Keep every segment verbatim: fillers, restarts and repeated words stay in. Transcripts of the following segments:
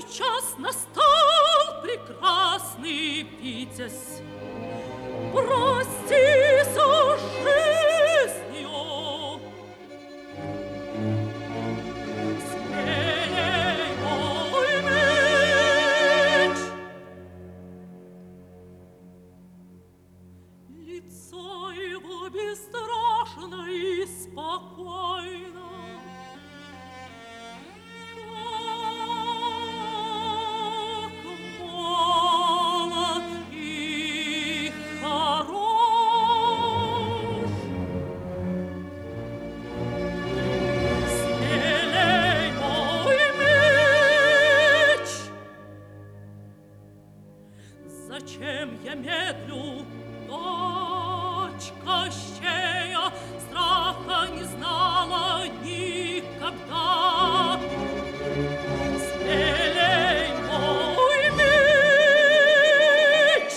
час настал, прекрасный Витязь. Прости со жизнью. Смелей мой меч. Лицо его бесстрашно и спокойно. Зачем я медлю, дочь Кощея, страха не знала никогда. Смелей мой меч.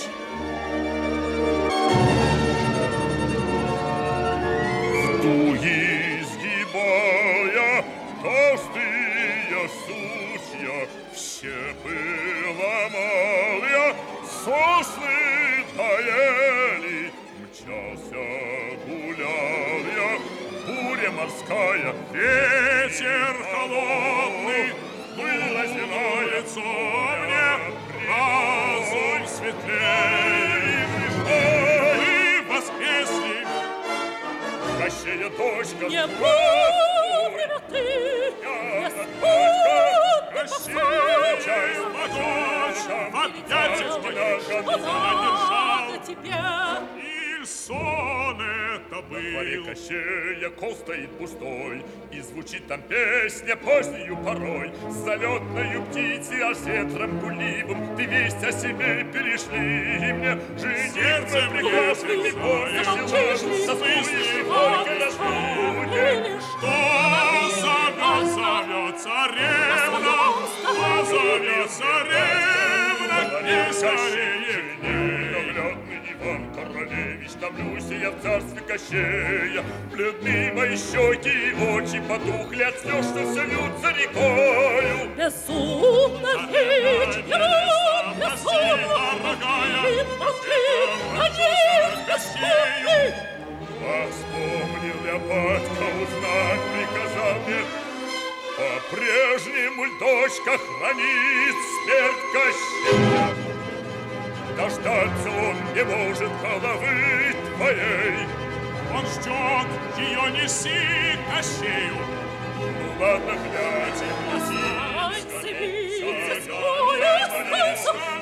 В туи сгибая толстые сучья, все ломал я, сосны таяли, мчался, гулял я, буря морская, ветер холодный, было зинается мне, разум светлее. Вы воскресли, Кощея дочка, не вовремя ты, не спутный Кощея, дочка, в объятиях моих надо тебе. Иль сон это был. Во дворе Кощея кол стоит пустой, и звучит там песня позднею порой. С залетною птицей, аж ветром гуливым, ты весть о себе перешли. И мне жениться прекрасный бой, Замолчишь ли, мысли только на ждуне. Что зовет, зовет царевна, кто зовет царевна, не скорее ненаглядный Иван Королевич, томлюсь я в царстве Кощея. Бледны мои щеки и очи потухли от слез, что все льются рекою. Безумно ведь, герой, безумно, и молчи, надеюсь, бесстыдный. А вспомнил я, батька, узнать приказал мне, по-прежнему ль дочка хранит смерть Кощея. Дождаться он не может головы твоей. Он ждет, ее неси Кощею. Ну ладно, глядь, Останься, Витязь, мой, останься,